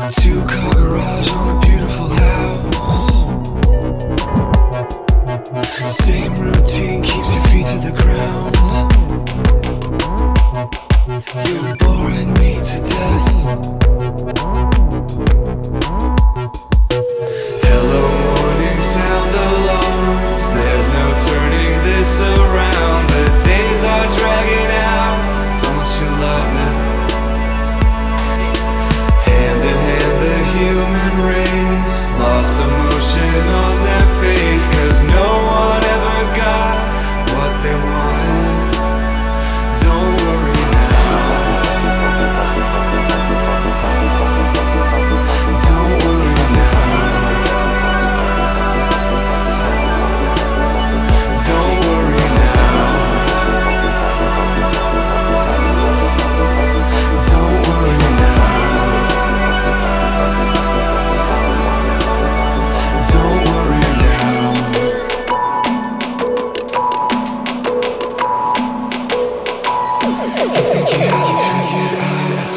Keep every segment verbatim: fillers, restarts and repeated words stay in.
Two-car garage on a beautiful house. Same routine keeps your feet to the ground. You're boring me to death. Hello morning sound alarms. There's no turning this around. The days are dragging out. Don't you love it? Hand in hand the human race lost emotion on their face, 'cause no one ever got what they wanted. Don't worry now. Don't worry now. Don't worry now. Don't worry now. Don't worry now. You think you had it figured out.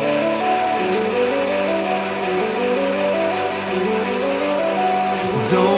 Don't